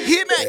Hit me.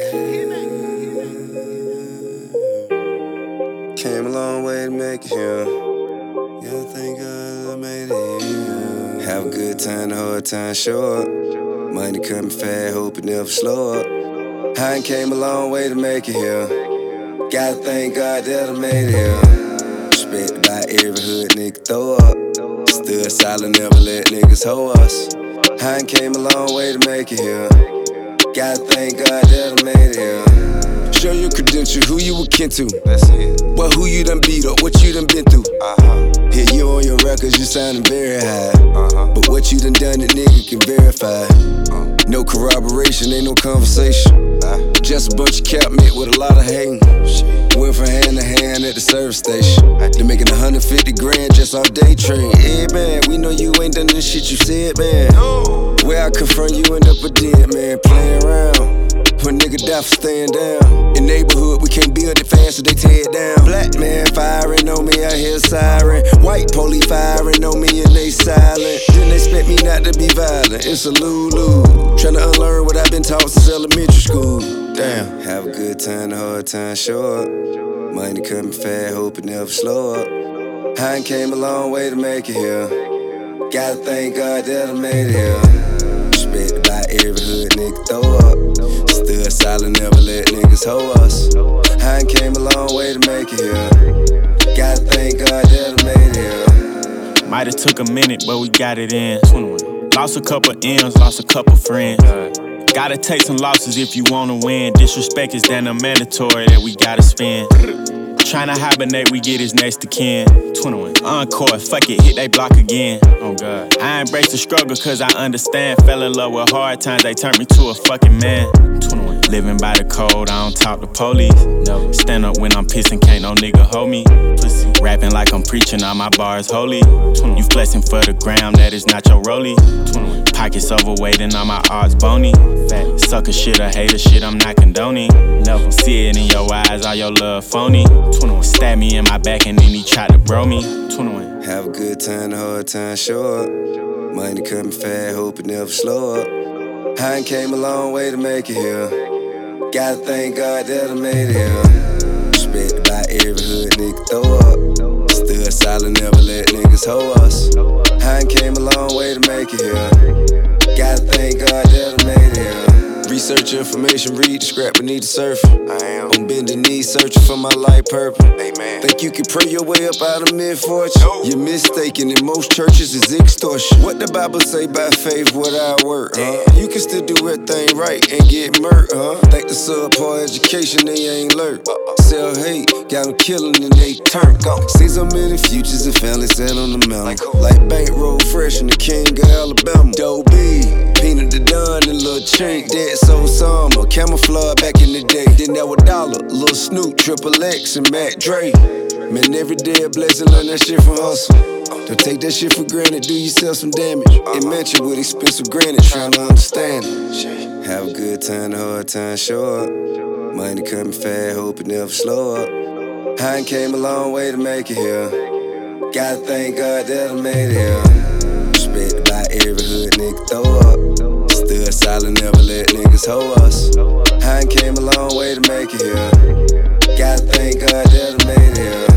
Came a long way to make it here. Yeah, thank God I made it here. Have a good time, the whole time show up. Money coming fast, hope it never slow up. I came a long way to make it here. Gotta thank God that I made it here. Respected by every hood nigga throw up. Stood silent, never let niggas hoe us. I came a long way to make it here. Gotta thank God that I made it here. Show your credentials, who you were kin to. That's it. Well, who you done beat up, what you done been through. Hear you on your records, you sounding very high. But what you done done, the nigga can verify. No corroboration, ain't no conversation. Just a bunch of cap met with a lot of hating. Went from hand to hand at the service station. They making 150 grand just off day trade. Yeah, man, we know you ain't done the shit you said, man. Where I confront you end up a dead man, playing around. When nigga die for staying down. In neighborhood, we can't build it fast, so they tear it down. Black man firing on me, I hear siren. White police firing on me and they silent. Didn't expect me not to be violent, it's a lulu. Tryna unlearn what I've been taught since elementary school. Damn. Have a good time, the whole time show up. Money coming fast, hope it never slow up. I came a long way to make it here. Gotta thank God that I made it here. Respected by every hood nigga throw up. Stood silent, never let niggas hoe us. I came a long way to make it here. Gotta thank God that I made it here. Might have took a minute, but we got it in. Lost a couple M's, lost a couple friends. Gotta take some losses if you wanna win. Disrespect is then a mandatory that we gotta spend. Tryna hibernate, we get his next to kin. 21. Encore, fuck it, hit they block again. Oh God. I embrace the struggle cause I understand. Fell in love with hard times, they turned me to a fucking man. 21. Living by the code, I don't talk to police. No. Stand up when I'm pissing, can't no nigga hold me. Pussy. Rapping like I'm preaching, all my bars holy. 21. You flexing for the gram, that is not your rollie. 21. Pockets overweight and all my odds bony. Fat. Sucker shit or hater shit, I'm not condoning. Never see it in your eyes, all your love phony. 21. Stab me in my back and then he tried to bro me. 21. Have a good time, the whole time show up. Money coming fast, hope it never slow up. I came a long way to make it here. Gotta thank God that I made it here. Respected by every hood nigga throw up. Stood silent, never let niggas hoe us. I came a long way to make it here. Gotta thank God that I made it here. Research information, read the scrap beneath the surface. On bending knees, searching for my life purpose. Amen. Think you can pray your way up out of misfortune? No. You're mistaken, in most churches is extortion. What the Bible say by faith without work, huh? You can still do everything right and get murked, huh? Think the subpar education, they ain't learned. Sell hate, got them killing and they turn. See so many futures and families sat on the mountain. Like bankroll fresh in the king of Alabama. Doe B, Peanut the Don and Lil Chink. Dead so summer, camouflage back in the day. Didn't have a dollar, Lil Snoop, Triple X and Mac Dre. Man, every day a blessing, learn that shit from hustle. Don't take that shit for granted, do yourself some damage. It mentioned with expensive granite, trying to understand it. Have a good time, the whole time show up. Money coming fast, hope it never slow up. I came a long way to make it here. Gotta thank God that I made it here. Respected by every hood nigga throw up. Stood silent, never let niggas hoe us. I came a long way to make it here. Gotta thank God that I made it here.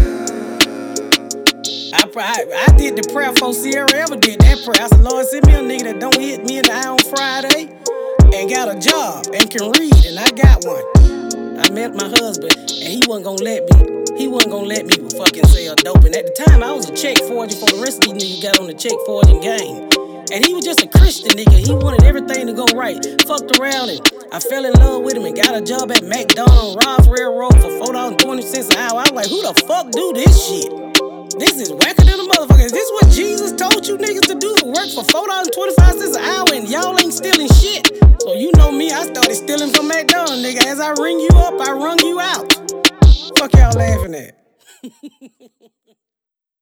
I did the prayer for Sierra ever did that prayer. I said, Lord, send me a nigga that don't hit me in the eye on Friday and got a job and can read, and I got one. I met my husband, and he wasn't gonna let me fucking sell dope. And at the time, I was a check forger for the rest of these niggas got on the check forging game. And he was just a Christian nigga. He wanted everything to go right. Fucked around and I fell in love with him and got a job at McDonald's, Ross Railroad for $4.20 an hour. I was like, who the fuck do this shit? This is whacker than a motherfucker. Is this what Jesus told you niggas to do? Work for $4.25 an hour and y'all ain't stealing shit. So you know me, I started stealing from McDonald's, nigga. As I ring you up, I rung you out. Fuck y'all laughing at?